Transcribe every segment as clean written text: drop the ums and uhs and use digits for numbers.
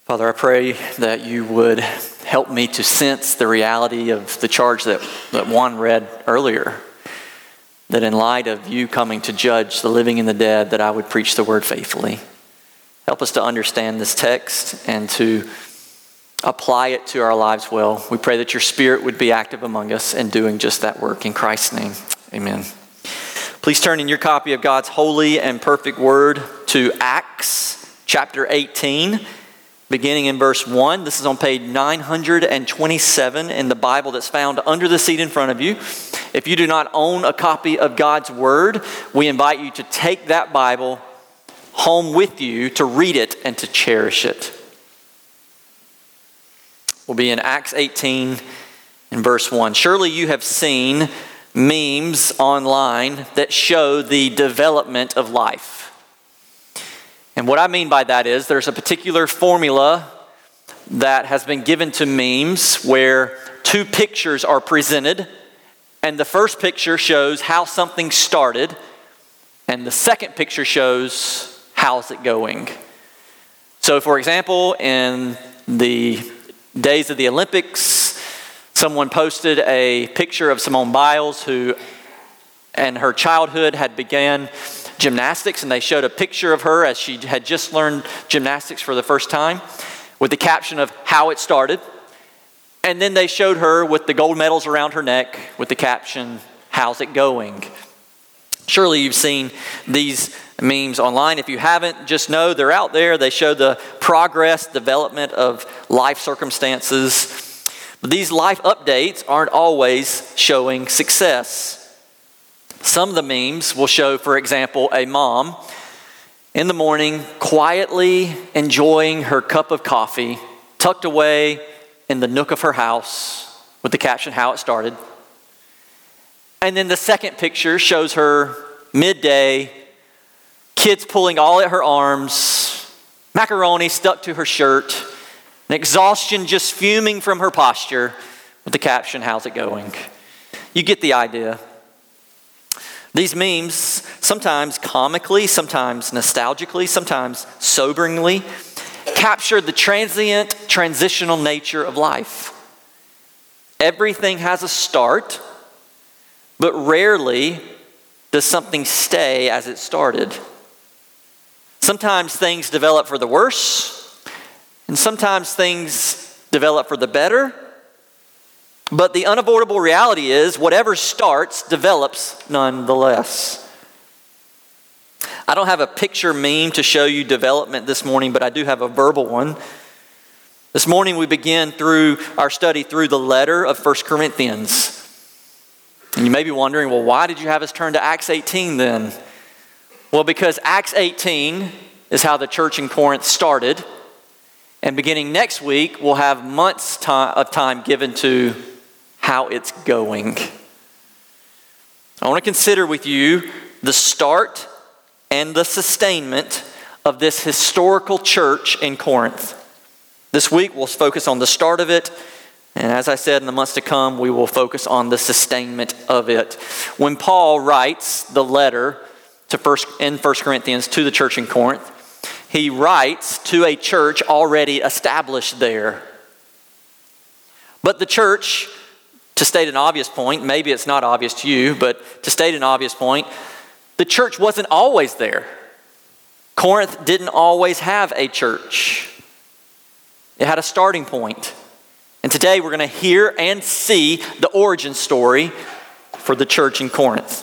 Father, I pray that you would help me to sense the reality of the charge that Juan read earlier, that in light of you coming to judge the living and the dead, that I would preach the word faithfully. Help us to understand this text and to apply it to our lives well. We pray that your Spirit would be active among us and doing just that work. In Christ's name, amen. Please turn in your copy of God's holy and perfect word to Acts chapter 18. Beginning in verse 1, this is on page 927 in the Bible that's found under the seat in front of you. If you do not own a copy of God's Word, we invite you to take that Bible home with you to read it and to cherish it. We'll be in Acts 18 in verse 1. Surely you have seen memes online that show the development of life. And what I mean by that is there's a particular formula that has been given to memes where two pictures are presented, and the first picture shows how something started, and the second picture shows how's it going. So for example, in the days of the Olympics, someone posted a picture of Simone Biles who in her childhood had began gymnastics, and they showed a picture of her as she had just learned gymnastics for the first time with the caption of how it started. And then they showed her with the gold medals around her neck with the caption, how's it going? Surely you've seen these memes online. If you haven't, just know they're out there. They show the progress, development of life circumstances. But these life updates aren't always showing success. Some of the memes will show, for example, a mom in the morning quietly enjoying her cup of coffee, tucked away in the nook of her house with the caption, how it started. And then the second picture shows her midday, kids pulling all at her arms, macaroni stuck to her shirt, and exhaustion just fuming from her posture with the caption, how's it going? You get the idea. These memes, sometimes comically, sometimes nostalgically, sometimes soberingly, capture the transient, transitional nature of life. Everything has a start, but rarely does something stay as it started. Sometimes things develop for the worse, and sometimes things develop for the better. But the unavoidable reality is whatever starts develops nonetheless. I don't have a picture meme to show you development this morning, but I do have a verbal one. This morning we begin through our study through the letter of 1 Corinthians. And you may be wondering, well, why did you have us turn to Acts 18 then? Well, because Acts 18 is how the church in Corinth started. And beginning next week, we'll have months of time given to how it's going. I want to consider with you the start and the sustainment of this historical church in Corinth. This week we'll focus on the start of it, and as I said, in the months to come, we will focus on the sustainment of it. When Paul writes the letter in 1 Corinthians to the church in Corinth, he writes to a church already established there. But the church, to state an obvious point, maybe it's not obvious to you, but to state an obvious point, the church wasn't always there. Corinth didn't always have a church. It had a starting point. And today we're going to hear and see the origin story for the church in Corinth.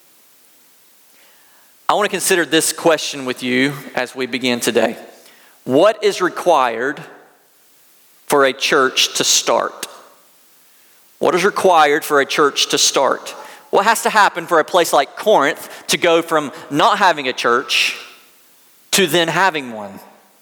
I want to consider this question with you as we begin today. What is required for a church to start? What is required for a church to start? What has to happen for a place like Corinth to go from not having a church to then having one?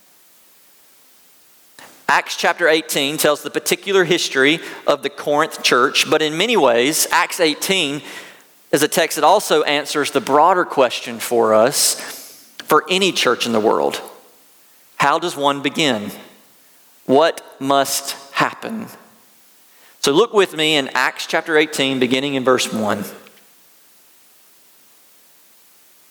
Acts chapter 18 tells the particular history of the Corinth church, but in many ways, Acts 18 is a text that also answers the broader question for us, for any church in the world. How does one begin? What must happen? So look with me in Acts chapter 18, beginning in verse 1.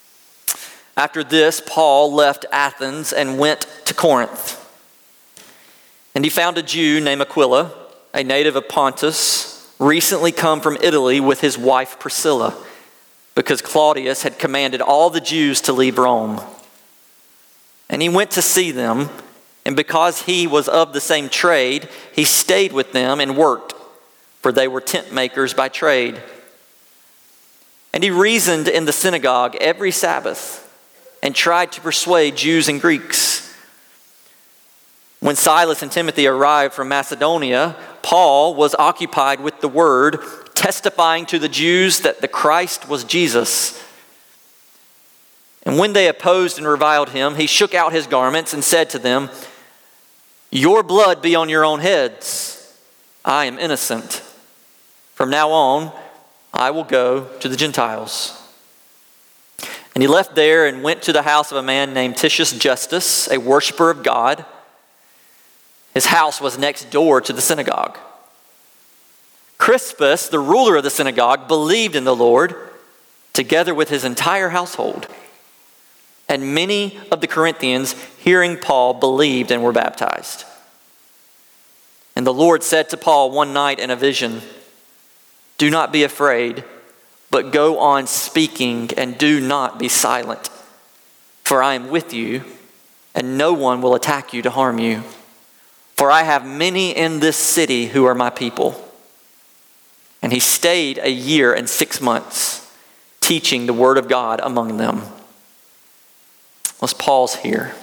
After this, Paul left Athens and went to Corinth. And he found a Jew named Aquila, a native of Pontus, recently come from Italy with his wife Priscilla, because Claudius had commanded all the Jews to leave Rome. And he went to see them, and because he was of the same trade, he stayed with them and worked, for they were tent makers by trade. And he reasoned in the synagogue every Sabbath and tried to persuade Jews and Greeks. When Silas and Timothy arrived from Macedonia, Paul was occupied with the word, testifying to the Jews that the Christ was Jesus. And when they opposed and reviled him, he shook out his garments and said to them, "Your blood be on your own heads. I am innocent. From now on, I will go to the Gentiles." And he left there and went to the house of a man named Titius Justus, a worshiper of God. His house was next door to the synagogue. Crispus, the ruler of the synagogue, believed in the Lord, together with his entire household. And many of the Corinthians, hearing Paul, believed and were baptized. And the Lord said to Paul one night in a vision, "Do not be afraid, but go on speaking and do not be silent. For I am with you, and no one will attack you to harm you. For I have many in this city who are my people." And he stayed 1 year and 6 months, teaching the word of God among them. Let's pause here.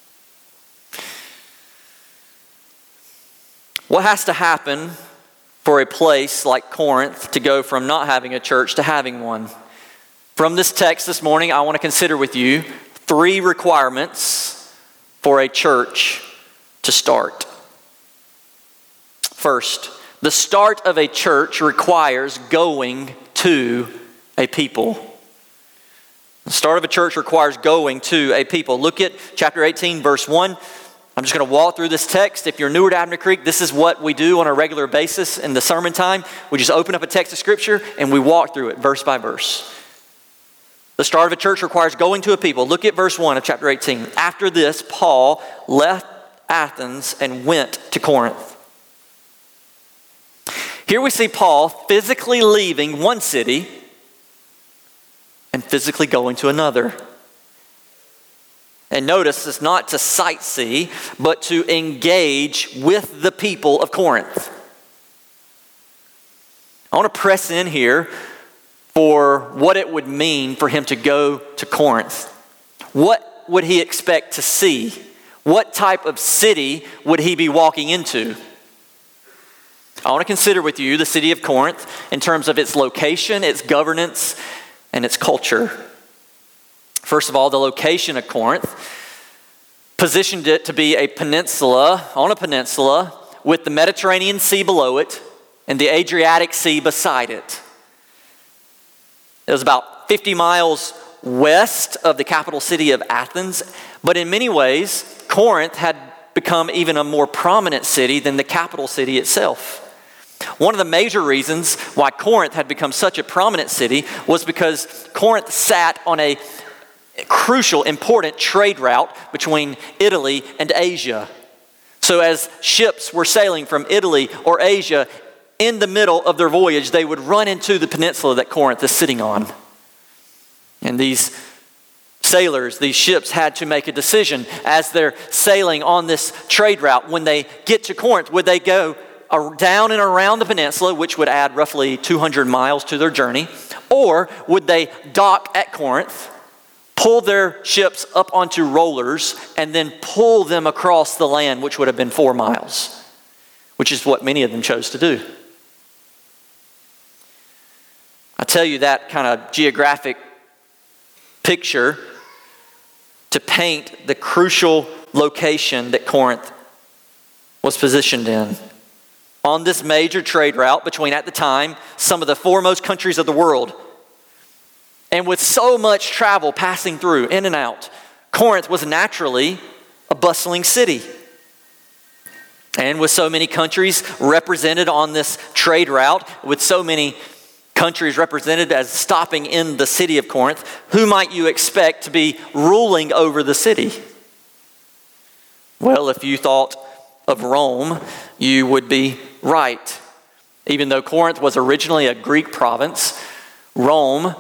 What has to happen for a place like Corinth to go from not having a church to having one? From this text this morning, I want to consider with you 3 requirements for a church to start. First, the start of a church requires going to a people. The start of a church requires going to a people. Look at chapter 18, verse 1. I'm just going to walk through this text. If you're newer to Abner Creek, this is what we do on a regular basis in the sermon time. We just open up a text of Scripture and we walk through it verse by verse. The start of a church requires going to a people. Look at verse 1 of chapter 18. After this, Paul left Athens and went to Corinth. Here we see Paul physically leaving one city and physically going to another. And notice, it's not to sightsee, but to engage with the people of Corinth. I want to press in here for what it would mean for him to go to Corinth. What would he expect to see? What type of city would he be walking into? I want to consider with you the city of Corinth in terms of its location, its governance, and its culture. First of all, the location of Corinth positioned it to be a peninsula, on a peninsula, with the Mediterranean Sea below it and the Adriatic Sea beside it. It was about 50 miles west of the capital city of Athens, but in many ways, Corinth had become even a more prominent city than the capital city itself. One of the major reasons why Corinth had become such a prominent city was because Corinth sat on a crucial, important trade route between Italy and Asia. So as ships were sailing from Italy or Asia, in the middle of their voyage, they would run into the peninsula that Corinth is sitting on. And these sailors, these ships had to make a decision as they're sailing on this trade route. When they get to Corinth, would they go down and around the peninsula, which would add roughly 200 miles to their journey, or would they dock at Corinth, pull their ships up onto rollers, and then pull them across the land, which would have been 4 miles, which is what many of them chose to do. I tell you that kind of geographic picture to paint the crucial location that Corinth was positioned in. On this major trade route between, at the time, some of the foremost countries of the world. And with so much travel passing through, in and out, Corinth was naturally a bustling city. And with so many countries represented on this trade route, with so many countries represented as stopping in the city of Corinth, who might you expect to be ruling over the city? Well, if you thought of Rome, you would be right. Even though Corinth was originally a Greek province, Rome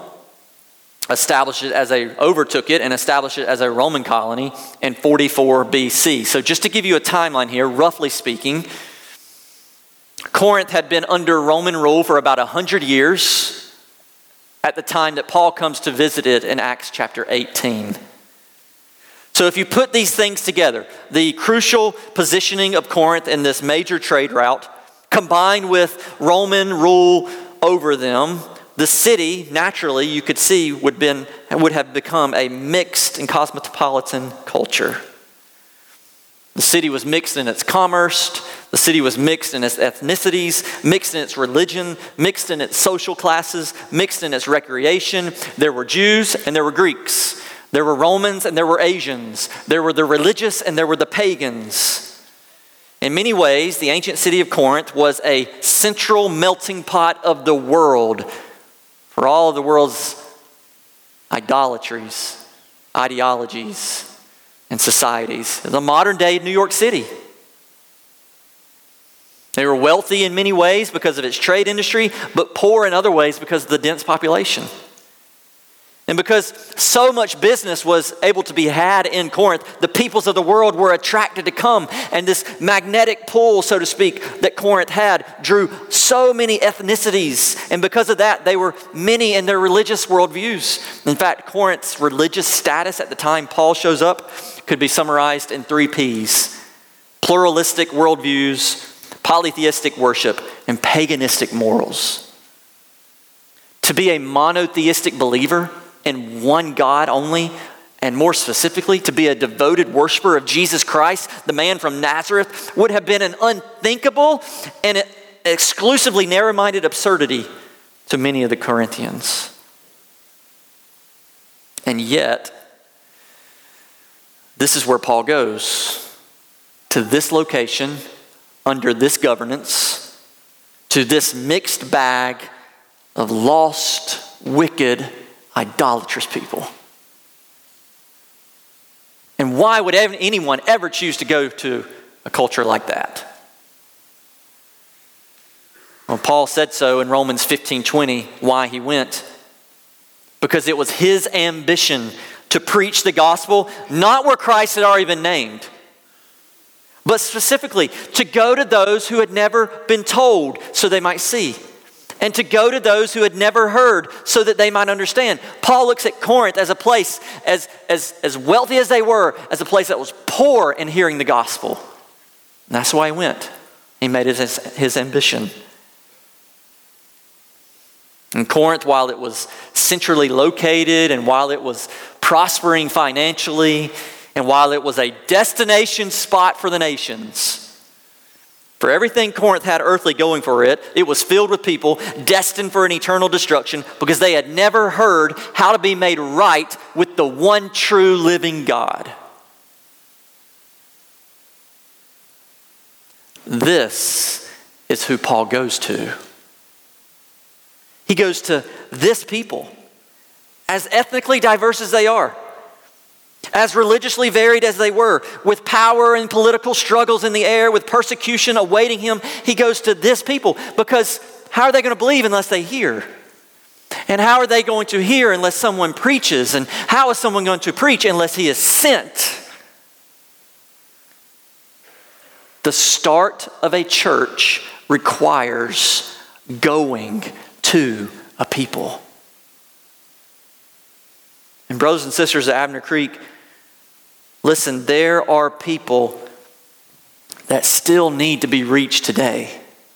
overtook it and established it as a Roman colony in 44 BC. So just to give you a timeline here, roughly speaking, Corinth had been under Roman rule for about 100 years at the time that Paul comes to visit it in Acts chapter 18. So if you put these things together, the crucial positioning of Corinth in this major trade route, combined with Roman rule over them, the city, naturally, you could see, would have become a mixed and cosmopolitan culture. The city was mixed in its commerce. The city was mixed in its ethnicities, mixed in its religion, mixed in its social classes, mixed in its recreation. There were Jews and there were Greeks. There were Romans and there were Asians. There were the religious and there were the pagans. In many ways, the ancient city of Corinth was a central melting pot of the world for all of the world's idolatries, ideologies, and societies. The modern day New York City. They were wealthy in many ways because of its trade industry, but poor in other ways because of the dense population. And because so much business was able to be had in Corinth, the peoples of the world were attracted to come. And this magnetic pull, so to speak, that Corinth had drew so many ethnicities. And because of that, they were many in their religious worldviews. In fact, Corinth's religious status at the time Paul shows up could be summarized in 3 Ps: pluralistic worldviews, polytheistic worship, and paganistic morals. To be a monotheistic believer in one God only, and more specifically, to be a devoted worshiper of Jesus Christ, the man from Nazareth, would have been an unthinkable and exclusively narrow-minded absurdity to many of the Corinthians. And yet, this is where Paul goes, to this location, under this governance, to this mixed bag of lost, wicked, idolatrous people. And why would anyone ever choose to go to a culture like that? Well, Paul said so in Romans 15:20, why he went. Because it was his ambition to preach the gospel, not where Christ had already been named, but specifically to go to those who had never been told so they might see. And to go to those who had never heard so that they might understand. Paul looks at Corinth as a place, as wealthy as they were, as a place that was poor in hearing the gospel. And that's why he went. He made it his ambition. And Corinth, while it was centrally located and while it was prospering financially and while it was a destination spot for the nations, for everything Corinth had earthly going for it, it was filled with people destined for an eternal destruction because they had never heard how to be made right with the one true living God. This is who Paul goes to. He goes to this people, as ethnically diverse as they are, as religiously varied as they were, with power and political struggles in the air, with persecution awaiting him. He goes to this people because how are they going to believe unless they hear? And how are they going to hear unless someone preaches? And how is someone going to preach unless he is sent? The start of a church requires going to a people. And brothers and sisters at Abner Creek, listen, there are people that still need to be reached today.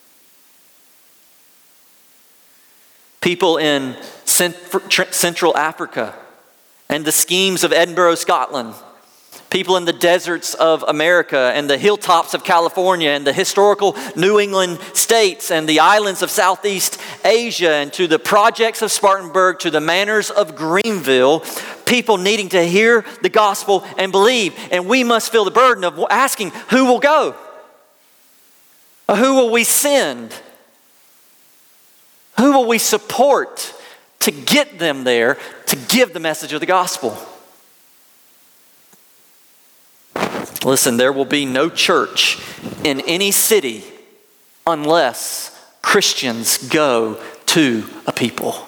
People in Central Africa and the schemes of Edinburgh, Scotland. People in the deserts of America and the hilltops of California and the historical New England states and the islands of Southeast Asia and to the projects of Spartanburg, to the manors of Greenville, people needing to hear the gospel and believe. And we must feel the burden of asking, who will go? Who will we send? Who will we support to get them there to give the message of the gospel? Listen, there will be no church in any city unless Christians go to a people.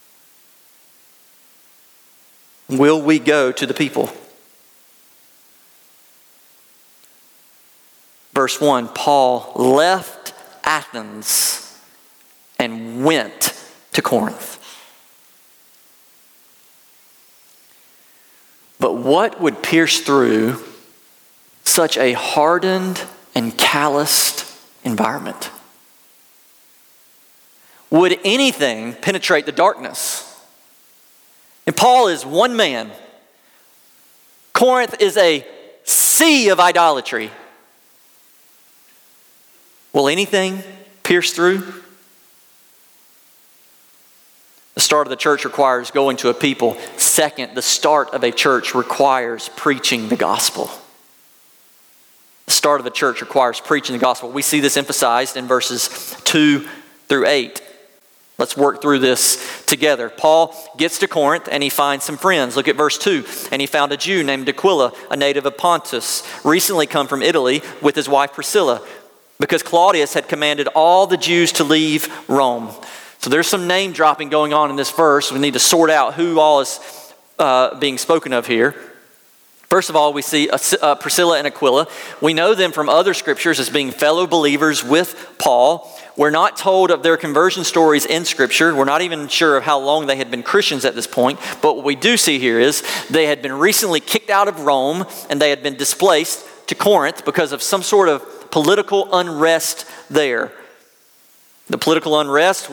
Will we go to the people? Verse 1, Paul left Athens and went to Corinth. But what would pierce through such a hardened and calloused environment? Would anything penetrate the darkness? And Paul is one man. Corinth is a sea of idolatry. Will anything pierce through? The start of the church requires going to a people. Second, the start of a church requires preaching the gospel. The start of the church requires preaching the gospel. We see this emphasized in verses 2 through 8. Let's work through this together. Paul gets to Corinth and he finds some friends. Look at verse 2. And he found a Jew named Aquila, a native of Pontus, recently come from Italy with his wife Priscilla, because Claudius had commanded all the Jews to leave Rome. So there's some name dropping going on in this verse. We need to sort out who all is being spoken of here. First of all, we see Priscilla and Aquila. We know them from other scriptures as being fellow believers with Paul. We're not told of their conversion stories in Scripture. We're not even sure of how long they had been Christians at this point. But what we do see here is they had been recently kicked out of Rome and they had been displaced to Corinth because of some sort of political unrest there. The political unrest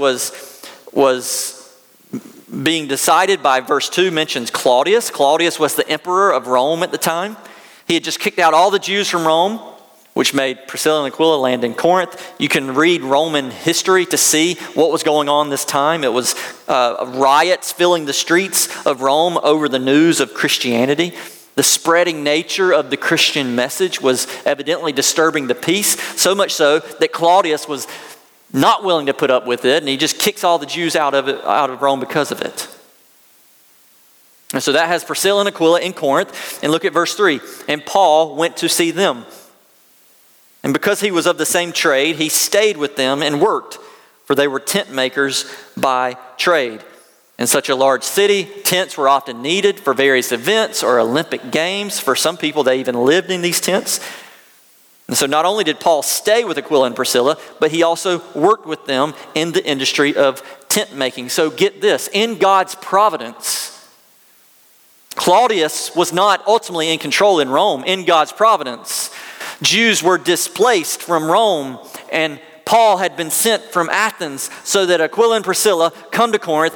was being decided by verse 2 mentions Claudius. Claudius was the emperor of Rome at the time. He had just kicked out all the Jews from Rome, which made Priscilla and Aquila land in Corinth. You can read Roman history to see what was going on this time. It was riots filling the streets of Rome over the news of Christianity. The spreading nature of the Christian message was evidently disturbing the peace, so much so that Claudius was not willing to put up with it, and he just kicks all the Jews out of Rome because of it. And so that has Priscilla and Aquila in Corinth. And look at verse 3. And Paul went to see them. And because he was of the same trade, he stayed with them and worked, for they were tent makers by trade. In such a large city, tents were often needed for various events or Olympic games. For some people, they even lived in these tents. And so not only did Paul stay with Aquila and Priscilla, but he also worked with them in the industry of tent making. So get this, in God's providence, Claudius was not ultimately in control in Rome. In God's providence, Jews were displaced from Rome, and Paul had been sent from Athens so that Aquila and Priscilla come to Corinth.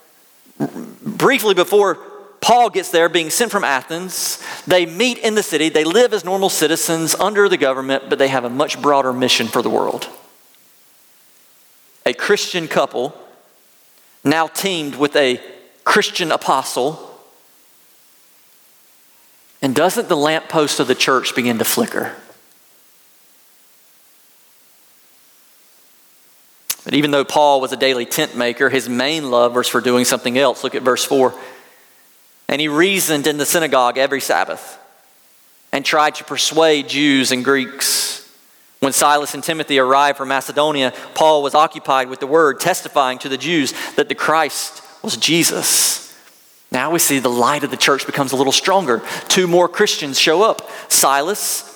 Briefly before Paul gets there, being sent from Athens, they meet in the city. They live as normal citizens under the government, but they have a much broader mission for the world. A Christian couple now teamed with a Christian apostle. And doesn't the lamppost of the church begin to flicker? But even though Paul was a daily tent maker, his main love was for doing something else. Look at verse 4. And he reasoned in the synagogue every Sabbath and tried to persuade Jews and Greeks. When Silas and Timothy arrived from Macedonia, Paul was occupied with the word, testifying to the Jews that the Christ was Jesus. Now we see the light of the church becomes a little stronger. 2 more Christians show up. Silas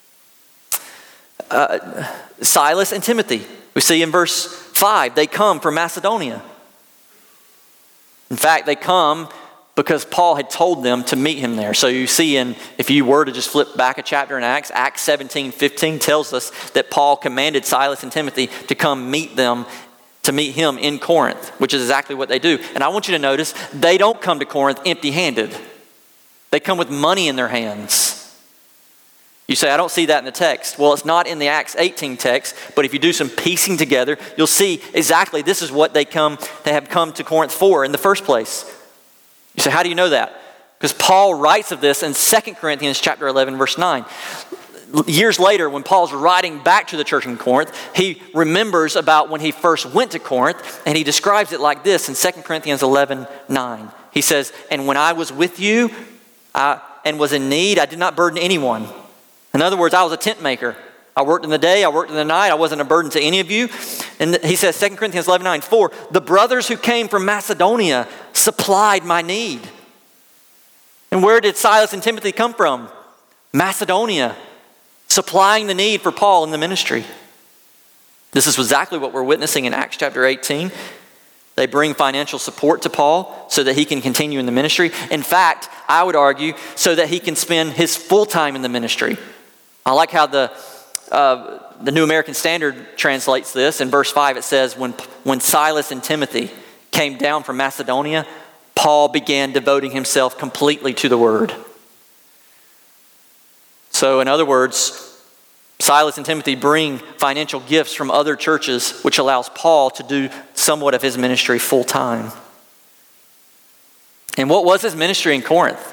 and Timothy. We see in verse 5, they come from Macedonia. In fact, they come because Paul had told them to meet him there. So you see if you were to just flip back a chapter in Acts 17:15 tells us that Paul commanded Silas and Timothy to come meet him in Corinth, which is exactly what they do. And I want you to notice, they don't come to Corinth empty-handed. They come with money in their hands. You say, I don't see that in the text. Well, it's not in the Acts 18 text, but if you do some piecing together, you'll see exactly this is what they have come to Corinth for in the first place. You say, how do you know that? Because Paul writes of this in 2 Corinthians chapter 11, verse 9. Years later, when Paul's writing back to the church in Corinth, he remembers about when he first went to Corinth, and he describes it like this in 2 Corinthians 11:9. He says, and when I was with you and was in need, I did not burden anyone, In other words, I was a tent maker. I worked in the day, I worked in the night, I wasn't a burden to any of you. And he says, 2 Corinthians 11:9, for the brothers who came from Macedonia supplied my need. And where did Silas and Timothy come from? Macedonia, supplying the need for Paul in the ministry. This is exactly what we're witnessing in Acts chapter 18. They bring financial support to Paul so that he can continue in the ministry. In fact, I would argue, so that he can spend his full time in the ministry. I like how the New American Standard translates this. In verse 5 it says, when Silas and Timothy came down from Macedonia, Paul began devoting himself completely to the word. So in other words, Silas and Timothy bring financial gifts from other churches, which allows Paul to do somewhat of his ministry full time. And what was his ministry in Corinth?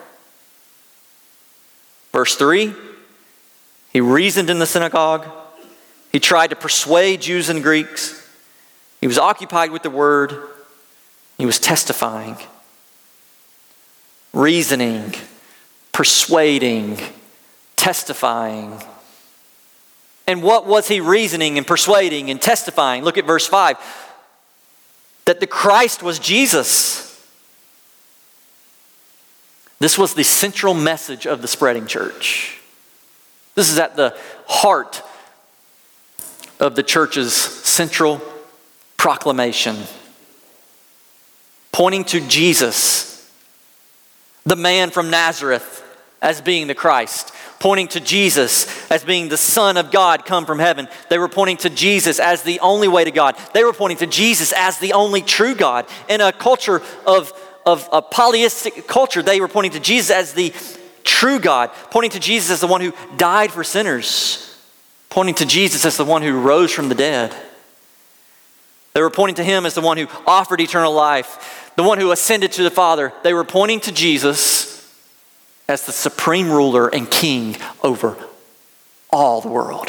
Verse 3, he reasoned in the synagogue. He tried to persuade Jews and Greeks. He was occupied with the word. He was testifying, reasoning, persuading, testifying. And what was he reasoning and persuading and testifying? Look at verse 5. That the Christ was Jesus. This was the central message of the spreading church. This is at the heart of the church's central proclamation. Pointing to Jesus, the man from Nazareth, as being the Christ. Pointing to Jesus as being the Son of God come from heaven. They were pointing to Jesus as the only way to God. They were pointing to Jesus as the only true God. In a culture of a polytheistic culture, they were pointing to Jesus as the true God. Pointing to Jesus as the one who died for sinners. Pointing to Jesus as the one who rose from the dead. They were pointing to him as the one who offered eternal life. The one who ascended to the Father. They were pointing to Jesus as the supreme ruler and king over all the world.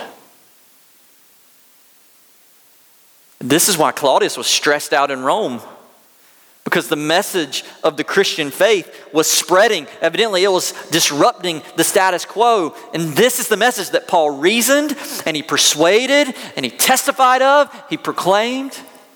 This is why Claudius was stressed out in Rome, because the message of the Christian faith was spreading. Evidently, it was disrupting the status quo. And this is the message that Paul reasoned, and he persuaded, and he testified of, he proclaimed.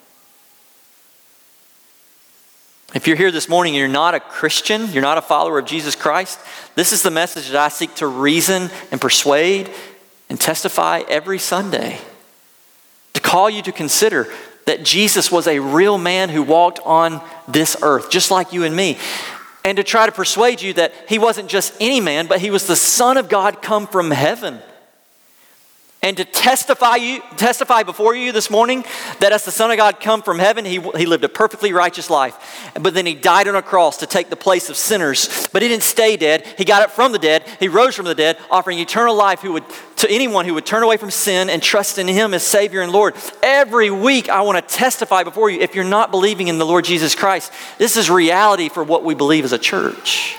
If you're here this morning and you're not a Christian, you're not a follower of Jesus Christ, this is the message that I seek to reason and persuade and testify every Sunday. To call you to consider that Jesus was a real man who walked on this earth, just like you and me. And to try to persuade you that he wasn't just any man, but he was the Son of God come from heaven. And to testify before you this morning that as the Son of God come from heaven, he lived a perfectly righteous life. But then he died on a cross to take the place of sinners. But he didn't stay dead. He got up from the dead. He rose from the dead, offering eternal life to anyone who would turn away from sin and trust in him as Savior and Lord. Every week I want to testify before you, if you're not believing in the Lord Jesus Christ, this is reality for what we believe as a church.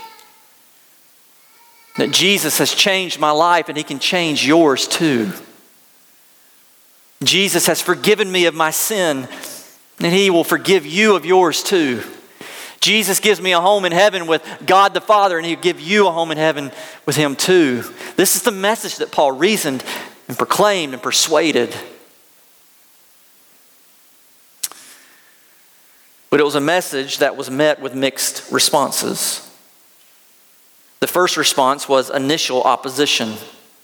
That Jesus has changed my life and he can change yours too. Jesus has forgiven me of my sin, and he will forgive you of yours too. Jesus gives me a home in heaven with God the Father, and he'll give you a home in heaven with him too. This is the message that Paul reasoned and proclaimed and persuaded. But it was a message that was met with mixed responses. The first response was initial opposition.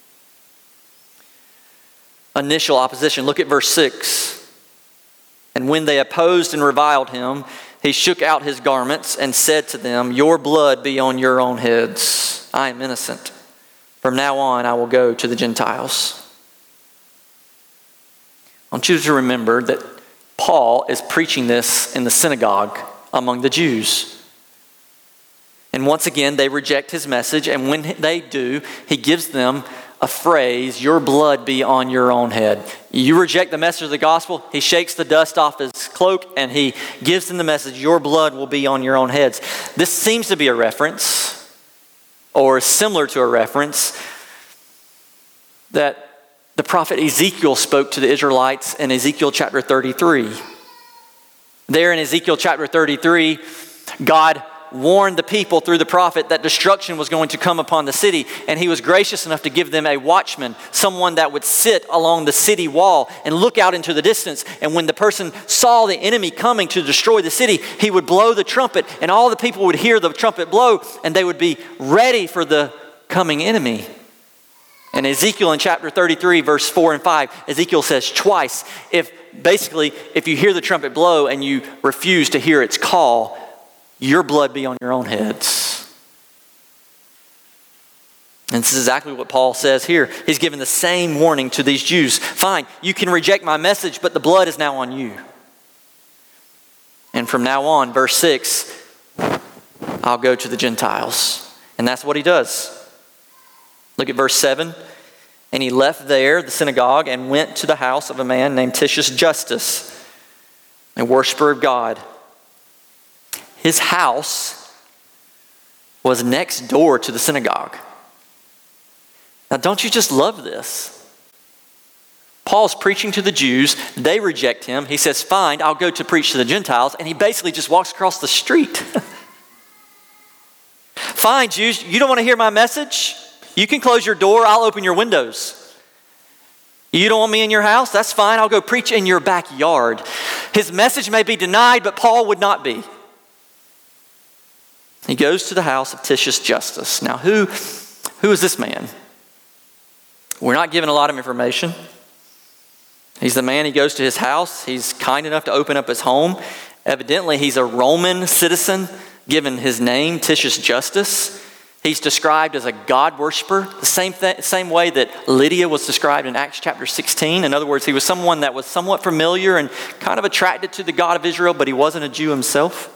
Initial opposition. Look at verse 6. And when they opposed and reviled him, he shook out his garments and said to them, your blood be on your own heads. I am innocent. From now on, I will go to the Gentiles. I want you to remember that Paul is preaching this in the synagogue among the Jews. And once again, they reject his message. And when they do, he gives them a phrase, your blood be on your own head. You reject the message of the gospel, he shakes the dust off his cloak and he gives them the message, your blood will be on your own heads. This seems to be a reference, or similar to a reference, that the prophet Ezekiel spoke to the Israelites in Ezekiel chapter 33. There in Ezekiel chapter 33, God warned the people through the prophet that destruction was going to come upon the city, and he was gracious enough to give them a watchman, someone that would sit along the city wall and look out into the distance. And when the person saw the enemy coming to destroy the city, he would blow the trumpet, and all the people would hear the trumpet blow, and they would be ready for the coming enemy. And Ezekiel in chapter 33, verse 4 and 5, Ezekiel says twice, if you hear the trumpet blow and you refuse to hear its call, your blood be on your own heads. And this is exactly what Paul says here. He's given the same warning to these Jews. Fine, you can reject my message, but the blood is now on you. And from now on, verse 6, I'll go to the Gentiles. And that's what he does. Look at verse 7. And he left there, the synagogue, and went to the house of a man named Titius Justus, a worshiper of God. His house was next door to the synagogue. Now, don't you just love this? Paul's preaching to the Jews. They reject him. He says, fine, I'll go to preach to the Gentiles. And he basically just walks across the street. Fine, Jews, you don't want to hear my message? You can close your door. I'll open your windows. You don't want me in your house? That's fine. I'll go preach in your backyard. His message may be denied, but Paul would not be. He goes to the house of Titius Justus. Now, who is this man? We're not given a lot of information. He's the man. He goes to his house. He's kind enough to open up his home. Evidently, he's a Roman citizen, given his name, Titius Justus. He's described as a God worshiper, the same way that Lydia was described in Acts chapter 16. In other words, he was someone that was somewhat familiar and kind of attracted to the God of Israel, but he wasn't a Jew himself.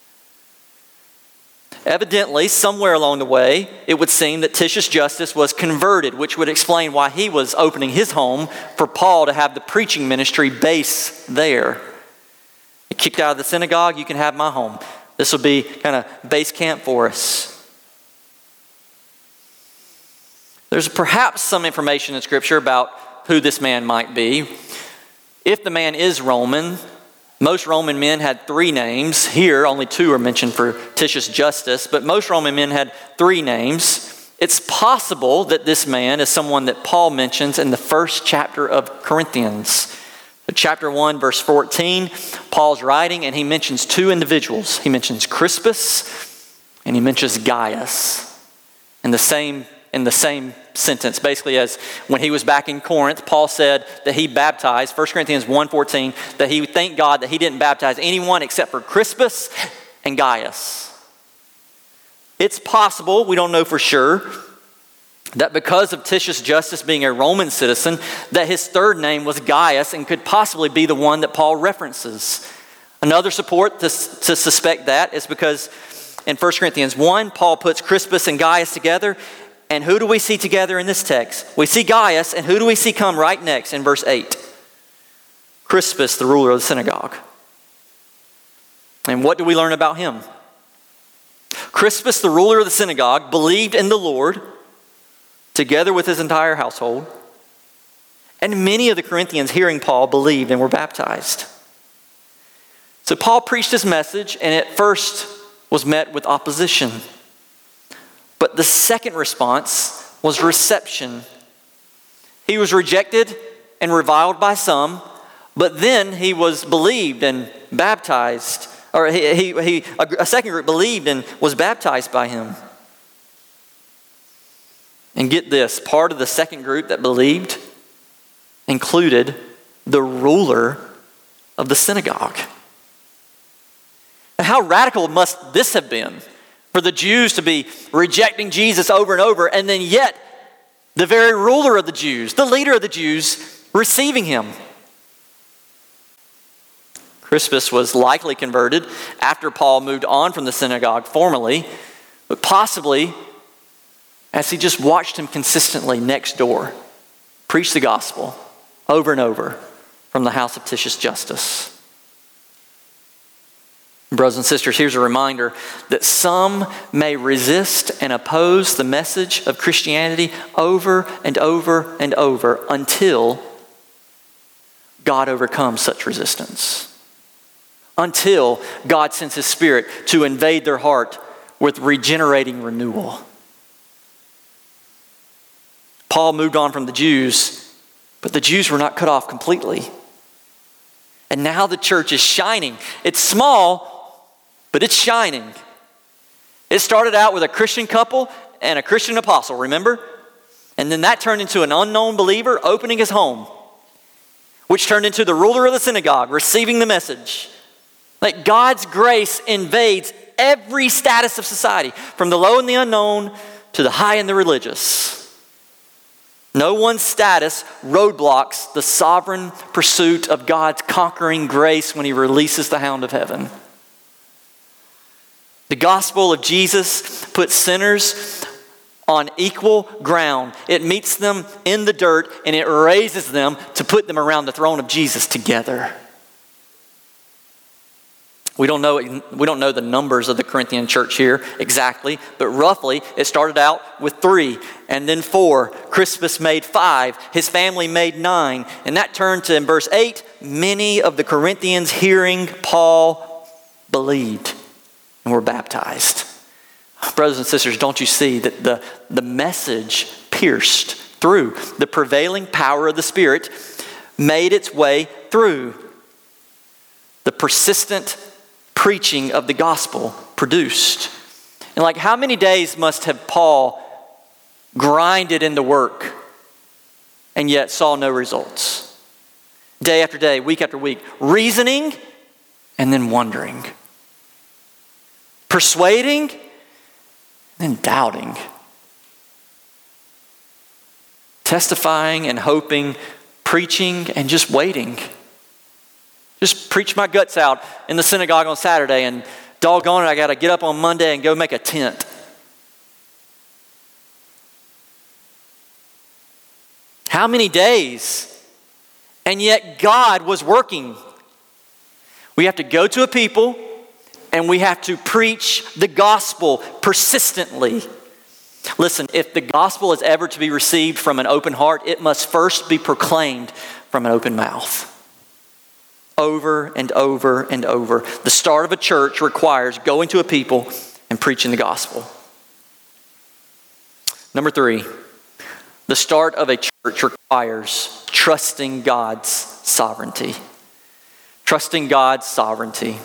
Evidently, somewhere along the way, it would seem that Titius Justus was converted, which would explain why he was opening his home for Paul to have the preaching ministry base there. He kicked out of the synagogue, you can have my home. This will be kind of base camp for us. There's perhaps some information in Scripture about who this man might be. If the man is Roman, most Roman men had 3 names. Here, only 2 are mentioned for Titius Justus, but most Roman men had 3 names. It's possible that this man is someone that Paul mentions in the first chapter of Corinthians. Chapter 1, verse 14, Paul's writing, and he mentions 2 individuals. He mentions Crispus, and he mentions Gaius in the same sentence. Basically, as when he was back in Corinth, Paul said that he baptized, 1 Corinthians 1:14, that he thanked God that he didn't baptize anyone except for Crispus and Gaius. It's possible, we don't know for sure, that because of Titius Justus being a Roman citizen, that his third name was Gaius and could possibly be the one that Paul references. Another support to suspect that is because in 1 Corinthians 1, Paul puts Crispus and Gaius together. And who do we see together in this text? We see Gaius, and who do we see come right next in verse 8? Crispus, the ruler of the synagogue. And what do we learn about him? Crispus, the ruler of the synagogue, believed in the Lord together with his entire household. And many of the Corinthians, hearing Paul, believed and were baptized. So Paul preached his message, and at first was met with opposition. But the second response was reception. He was rejected and reviled by some, but then he was believed and baptized. Or a second group believed and was baptized by him. And get this, part of the second group that believed included the ruler of the synagogue. Now, how radical must this have been? For the Jews to be rejecting Jesus over and over, and then yet the very ruler of the Jews, the leader of the Jews, receiving him. Crispus was likely converted after Paul moved on from the synagogue formally, but possibly as he just watched him consistently next door preach the gospel over and over from the house of Titius Justus. Brothers and sisters, here's a reminder that some may resist and oppose the message of Christianity over and over and over until God overcomes such resistance. Until God sends His Spirit to invade their heart with regenerating renewal. Paul moved on from the Jews, but the Jews were not cut off completely. And now the church is shining. It's small, but it's shining. It started out with a Christian couple and a Christian apostle, remember? And then that turned into an unknown believer opening his home, which turned into the ruler of the synagogue receiving the message. Like God's grace invades every status of society, from the low and the unknown to the high and the religious. No one's status roadblocks the sovereign pursuit of God's conquering grace when he releases the hound of heaven. The gospel of Jesus puts sinners on equal ground. It meets them in the dirt and it raises them to put them around the throne of Jesus together. We don't know the numbers of the Corinthian church here exactly, but roughly it started out with 3 and then 4. Crispus made 5. His family made 9. And that turned to, in verse 8, many of the Corinthians hearing Paul believed and were baptized. Brothers and sisters, don't you see that the message pierced through? The prevailing power of the Spirit made its way through. The persistent preaching of the gospel produced. And like how many days must have Paul grinded in the work and yet saw no results? Day after day, week after week, reasoning and then wondering. Persuading and then doubting. Testifying and hoping, preaching and just waiting. Just preach my guts out in the synagogue on Saturday, and doggone it, I got to get up on Monday and go make a tent. How many days? And yet God was working. We have to go to a people and we have to preach the gospel persistently. Listen, if the gospel is ever to be received from an open heart, it must first be proclaimed from an open mouth. Over and over and over. The start of a church requires going to a people and preaching the gospel. Number 3, the start of a church requires trusting God's sovereignty. Trusting God's sovereignty.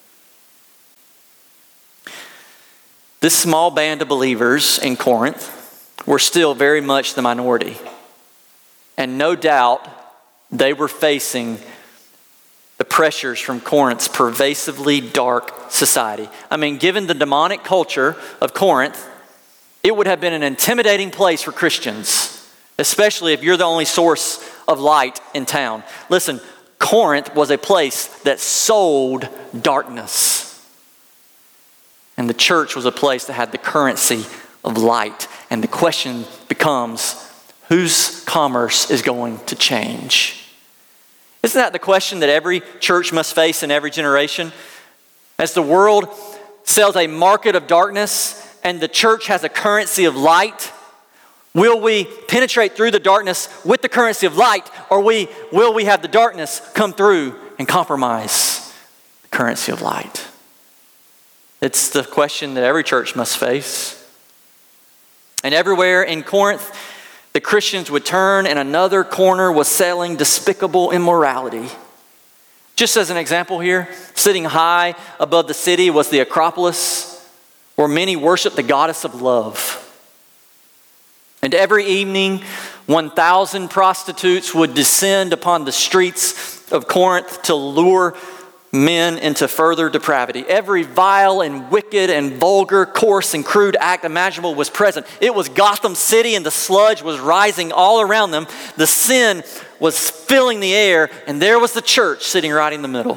This small band of believers in Corinth were still very much the minority. And no doubt they were facing the pressures from Corinth's pervasively dark society. I mean, given the demonic culture of Corinth, it would have been an intimidating place for Christians, especially if you're the only source of light in town. Listen, Corinth was a place that sold darkness. And the church was a place that had the currency of light. And the question becomes, whose commerce is going to change? Isn't that the question that every church must face in every generation? As the world sells a market of darkness and the church has a currency of light, will we penetrate through the darkness with the currency of light, or will we have the darkness come through and compromise the currency of light? It's the question that every church must face. And everywhere in Corinth, the Christians would turn and another corner was selling despicable immorality. Just as an example here, sitting high above the city was the Acropolis, where many worshiped the goddess of love. And every evening, 1,000 prostitutes would descend upon the streets of Corinth to lure men into further depravity. Every vile and wicked and vulgar, coarse and crude act imaginable was present. It was Gotham City and the sludge was rising all around them. The sin was filling the air, and there was the church sitting right in the middle.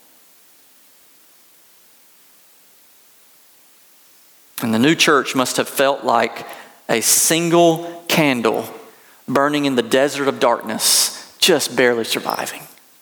And the new church must have felt like a single candle burning in the desert of darkness, just barely surviving.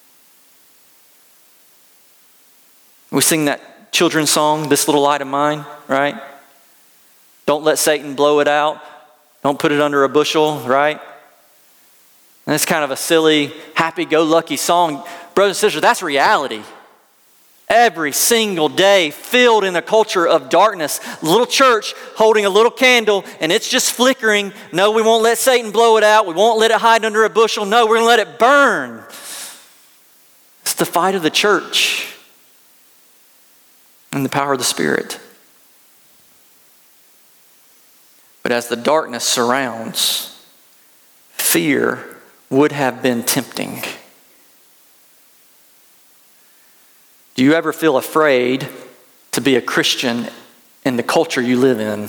We sing that children's song, This Little Light of Mine, right? Don't let Satan blow it out. Don't put it under a bushel, right? And it's kind of a silly, happy-go-lucky song. Brothers and sisters, that's reality. Every single day filled in a culture of darkness. Little church holding a little candle and it's just flickering. No, we won't let Satan blow it out. We won't let it hide under a bushel. No, we're going to let it burn. It's the fight of the church and the power of the Spirit. But as the darkness surrounds, fear would have been tempting. Do you ever feel afraid to be a Christian in the culture you live in?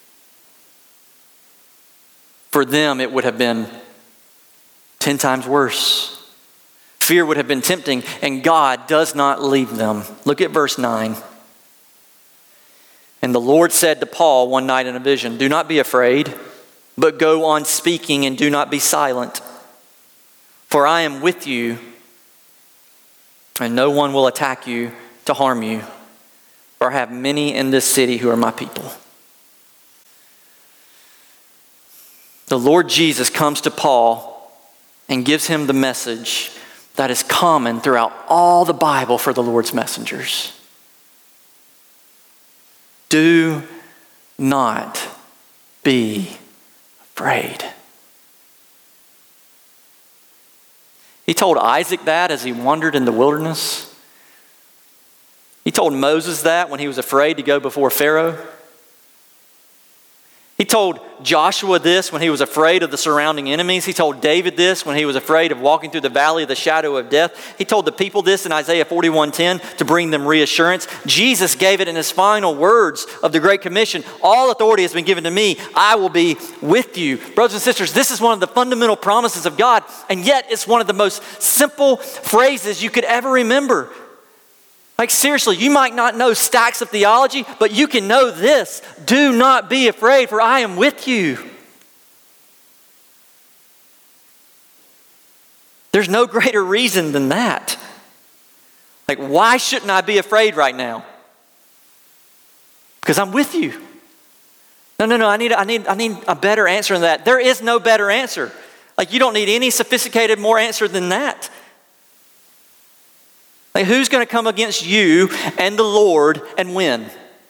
For them, it would have been 10 times worse. Fear would have been tempting, and God does not leave them. Look at verse 9. And the Lord said to Paul one night in a vision, "Do not be afraid, but go on speaking and do not be silent. For I am with you, and no one will attack you to harm you. For I have many in this city who are my people." The Lord Jesus comes to Paul and gives him the message that is common throughout all the Bible for the Lord's messengers. Do not be afraid. He told Isaac that as he wandered in the wilderness. He told Moses that when he was afraid to go before Pharaoh. He told Joshua this when he was afraid of the surrounding enemies. He told David this when he was afraid of walking through the valley of the shadow of death. He told the people this in Isaiah 41:10 to bring them reassurance. Jesus gave it in his final words of the Great Commission. All authority has been given to me. I will be with you. Brothers and sisters, this is one of the fundamental promises of God, and yet it's one of the most simple phrases you could ever remember. Like seriously, you might not know stacks of theology, but you can know this. Do not be afraid, for I am with you. There's no greater reason than that. Like, why shouldn't I be afraid right now? Because I'm with you. No. I need a better answer than that. There is no better answer. Like, you don't need any sophisticated more answer than that. Like, who's going to come against you and the Lord and win?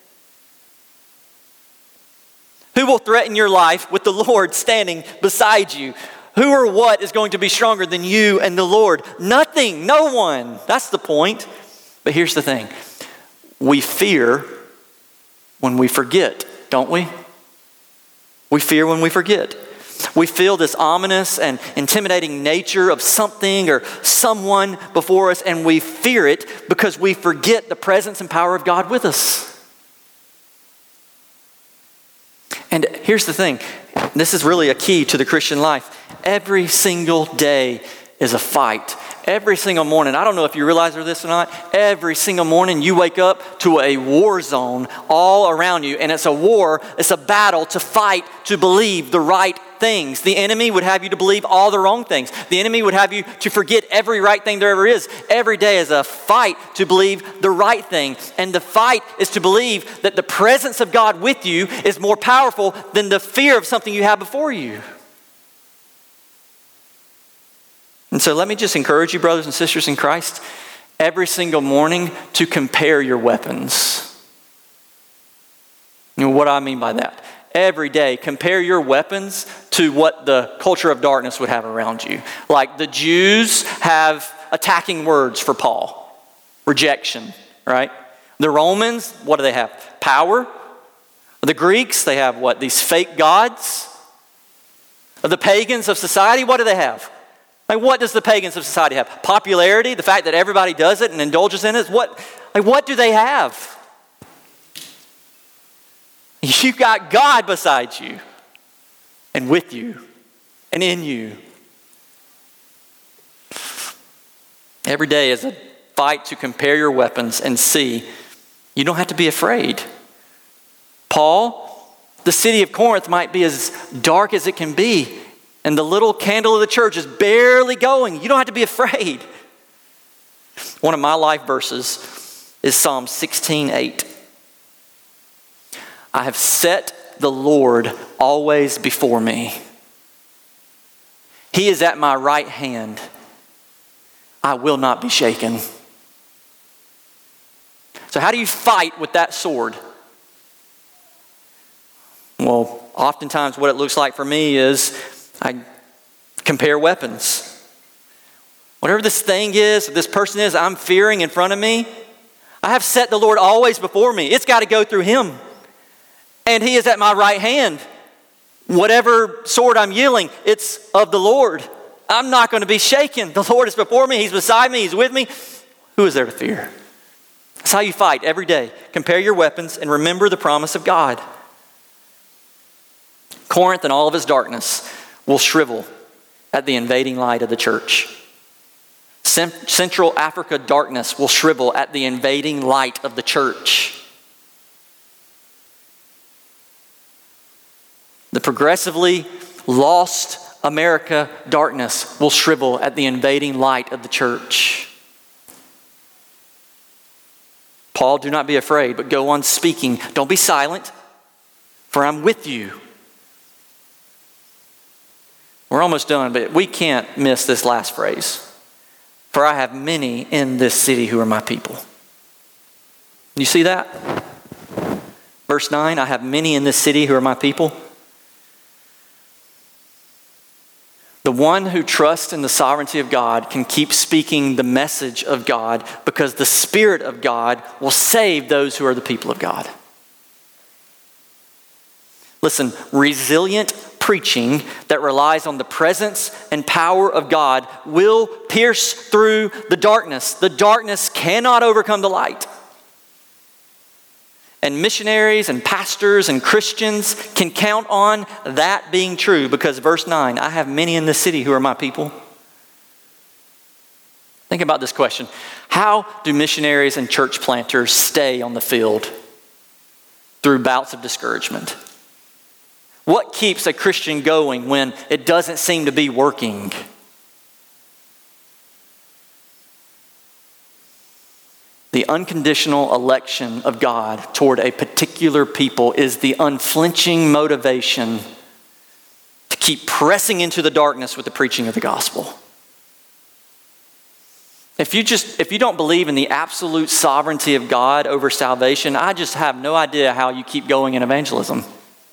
Who will threaten your life with the Lord standing beside you? Who or what is going to be stronger than you and the Lord? Nothing, no one. That's the point. But here's the thing. We fear when we forget, don't we? We fear when we forget. We feel this ominous and intimidating nature of something or someone before us, and we fear it because we forget the presence and power of God with us. And here's the thing. This is really a key to the Christian life. Every single day is a fight. Every single morning, I don't know if you realize this or not, every single morning you wake up to a war zone all around you. And it's a war, it's a battle to fight, to believe the right things. The enemy would have you to believe all the wrong things. The enemy would have you to forget every right thing there ever is. Every day is a fight to believe the right thing. And the fight is to believe that the presence of God with you is more powerful than the fear of something you have before you. And so let me just encourage you, brothers and sisters in Christ, every single morning to compare your weapons. You know what I mean by that? Every day, compare your weapons to what the culture of darkness would have around you. Like the Jews have attacking words for Paul. Rejection, right? The Romans, what do they have? Power. The Greeks, they have what? These fake gods. The pagans of society, what do they have? Like, what does the pagans of society have? Popularity, the fact that everybody does it and indulges in it. What do they have? You've got God beside you and with you and in you. Every day is a fight to compare your weapons and see you don't have to be afraid. Paul, the city of Corinth might be as dark as it can be, and the little candle of the church is barely going. You don't have to be afraid. One of my life verses is Psalm 16:8. I have set the Lord always before me. He is at my right hand. I will not be shaken. So how do you fight with that sword? Well, oftentimes what it looks like for me is I compare weapons. Whatever this thing is, this person is I'm fearing in front of me, I have set the Lord always before me. It's got to go through him. And he is at my right hand. Whatever sword I'm yielding, it's of the Lord. I'm not going to be shaken. The Lord is before me. He's beside me. He's with me. Who is there to fear? That's how you fight every day. Compare your weapons and remember the promise of God. Corinth and all of its darkness will shrivel at the invading light of the church. Central Africa darkness will shrivel at the invading light of the church. The progressively lost America darkness will shrivel at the invading light of the church. Paul, do not be afraid, but go on speaking. Don't be silent, for I'm with you. We're almost done, but we can't miss this last phrase. For I have many in this city who are my people. You see that? Verse 9, I have many in this city who are my people. The one who trusts in the sovereignty of God can keep speaking the message of God because the Spirit of God will save those who are the people of God. Listen, resilient preaching that relies on the presence and power of God will pierce through the darkness. The darkness cannot overcome the light. And missionaries and pastors and Christians can count on that being true because verse 9, I have many in this city who are my people. Think about this question. How do missionaries and church planters stay on the field through bouts of discouragement? What keeps a Christian going when it doesn't seem to be working? The unconditional election of God toward a particular people is the unflinching motivation to keep pressing into the darkness with the preaching of the gospel. If you don't believe in the absolute sovereignty of God over salvation, I just have no idea how you keep going in evangelism.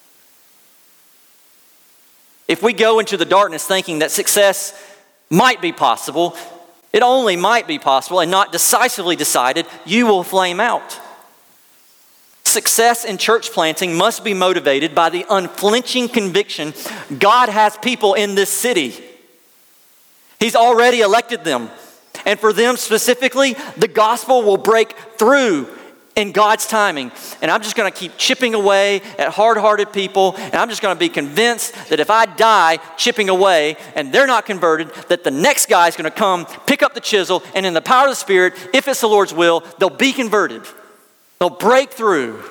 If we go into the darkness thinking that success might be possible, it only might be possible and not decisively decided, you will flame out. Success in church planting must be motivated by the unflinching conviction God has people in this city. He's already elected them. And for them specifically, the gospel will break through in God's timing. And I'm just going to keep chipping away at hard-hearted people. And I'm just going to be convinced that if I die chipping away and they're not converted, that the next guy is going to come, pick up the chisel, and in the power of the Spirit, if it's the Lord's will, they'll be converted. They'll break through.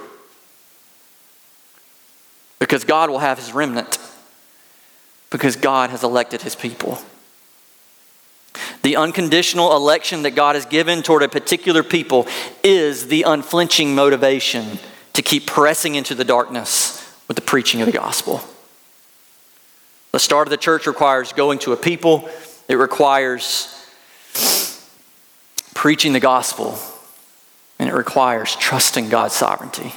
Because God will have his remnant. Because God has elected his people. The unconditional election that God has given toward a particular people is the unflinching motivation to keep pressing into the darkness with the preaching of the gospel. The start of the church requires going to a people. It requires preaching the gospel. And it requires trusting God's sovereignty.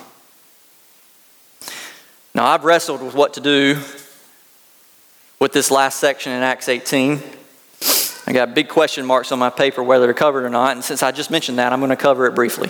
Now, I've wrestled with what to do with this last section in Acts 18. I got big question marks on my paper whether to cover it or not, and since I just mentioned that, I'm going to cover it briefly.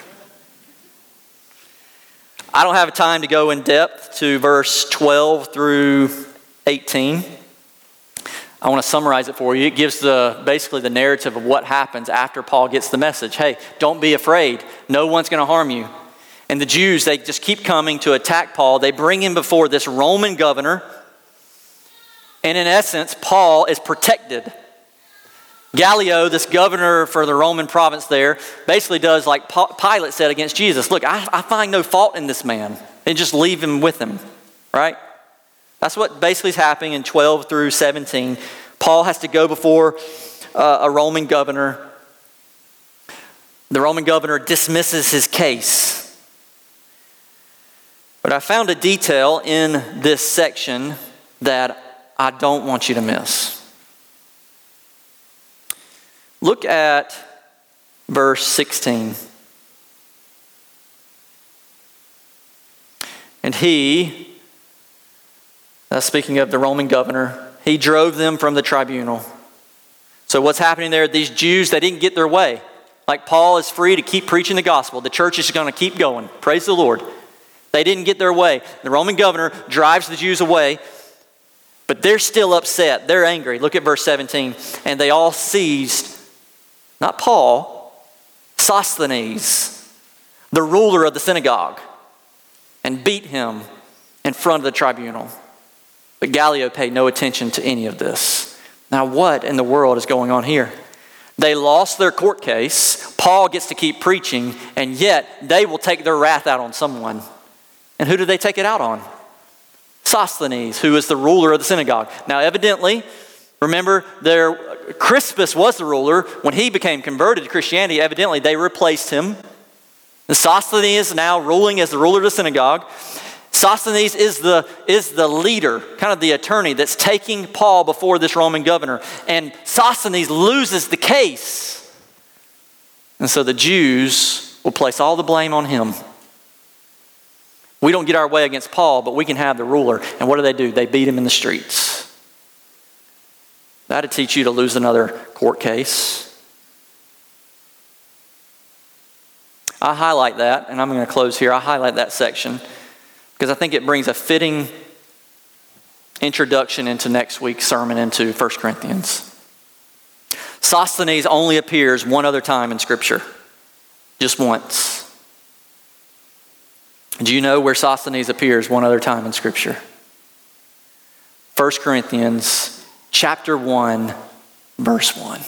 I don't have time to go in depth to verse 12 through 18. I want to summarize it for you. It gives basically the narrative of what happens after Paul gets the message. Hey, don't be afraid. No one's going to harm you. And the Jews, they just keep coming to attack Paul. They bring him before this Roman governor. And in essence, Paul is protected. Gallio, this governor for the Roman province there, basically does like Pilate said against Jesus. Look, I find no fault in this man. And just leave him with him, right? That's what basically is happening in 12 through 17. Paul has to go before a Roman governor. The Roman governor dismisses his case. But I found a detail in this section that I don't want you to miss. Look at verse 16. he, speaking of the Roman governor, he drove them from the tribunal. So what's happening there? These Jews, they didn't get their way. Like Paul is free to keep preaching the gospel. The church is going to keep going. Praise the Lord. They didn't get their way. The Roman governor drives the Jews away, but they're still upset. They're angry. Look at verse 17. And they all seized, not Paul, Sosthenes, the ruler of the synagogue, and beat him in front of the tribunal. But Gallio paid no attention to any of this. Now what in the world is going on here? They lost their court case. Paul gets to keep preaching, and yet they will take their wrath out on someone. And who do they take it out on? Sosthenes, who is the ruler of the synagogue. Now evidently, remember, Crispus was the ruler. When he became converted to Christianity, evidently they replaced him. And Sosthenes is now ruling as the ruler of the synagogue. Sosthenes is the leader, kind of the attorney that's taking Paul before this Roman governor. And Sosthenes loses the case. And so the Jews will place all the blame on him. We don't get our way against Paul, but we can have the ruler. And what do? They beat him in the streets. That'd teach you to lose another court case. I highlight that, and I'm going to close here. I highlight that section because I think it brings a fitting introduction into next week's sermon into 1 Corinthians. Sosthenes only appears one other time in Scripture, just once. Do you know where Sosthenes appears one other time in Scripture? 1 Corinthians chapter 1, verse 1.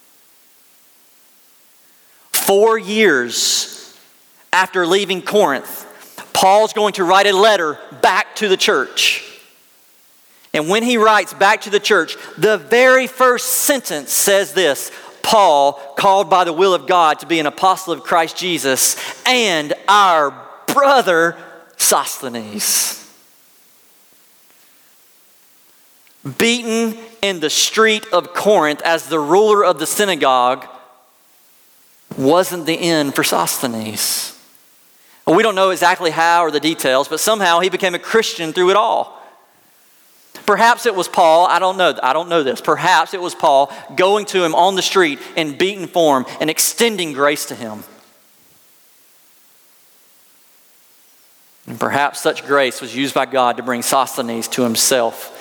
4 years after leaving Corinth, Paul's going to write a letter back to the church. And when he writes back to the church, the very first sentence says this: Paul, called by the will of God to be an apostle of Christ Jesus, and our brother Sosthenes. Beaten in the street of Corinth as the ruler of the synagogue wasn't the end for Sosthenes. We don't know exactly how or the details, but somehow he became a Christian through it all. Perhaps it was Paul, I don't know this. Perhaps it was Paul going to him on the street in beaten form and extending grace to him. And perhaps such grace was used by God to bring Sosthenes to himself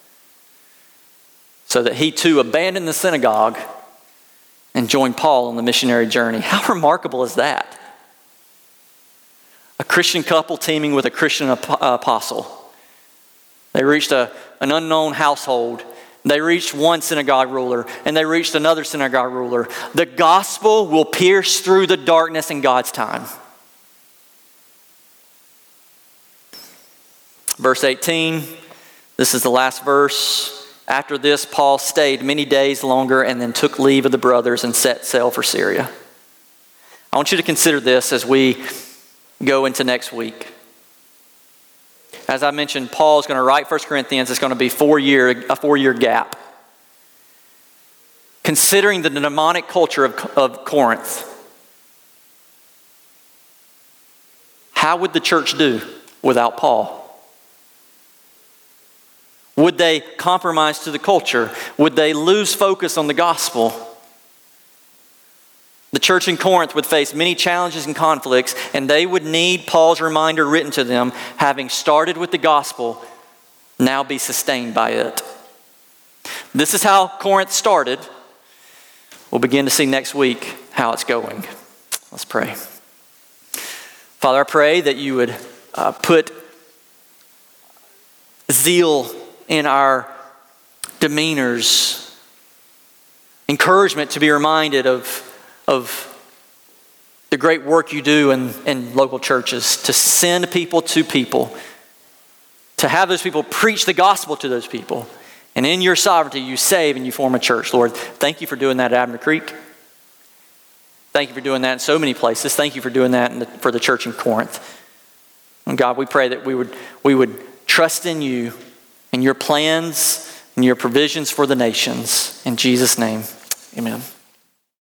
so that he too abandoned the synagogue and joined Paul on the missionary journey. How remarkable is that? A Christian couple teaming with a Christian apostle. They reached an unknown household. They reached one synagogue ruler, and they reached another synagogue ruler. The gospel will pierce through the darkness in God's time. Verse 18, this is the last verse. After this, Paul stayed many days longer and then took leave of the brothers and set sail for Syria. I want you to consider this as we go into next week. As I mentioned, Paul is going to write 1 Corinthians. It's going to be a 4-year gap. Considering the demonic culture of Corinth, how would the church do without Paul? Would they compromise to the culture? Would they lose focus on the gospel? The church in Corinth would face many challenges and conflicts, and they would need Paul's reminder written to them, having started with the gospel, now be sustained by it. This is how Corinth started. We'll begin to see next week how it's going. Let's pray. Father, I pray that you would put zeal in our demeanors, encouragement to be reminded of the great work you do in local churches, to send people to people, to have those people preach the gospel to those people. And in your sovereignty, you save and you form a church. Lord, thank you for doing that at Abner Creek. Thank you for doing that in so many places. Thank you for doing that for the church in Corinth. And God, we pray that we would trust in you and your plans and your provisions for the nations. In Jesus' name, amen.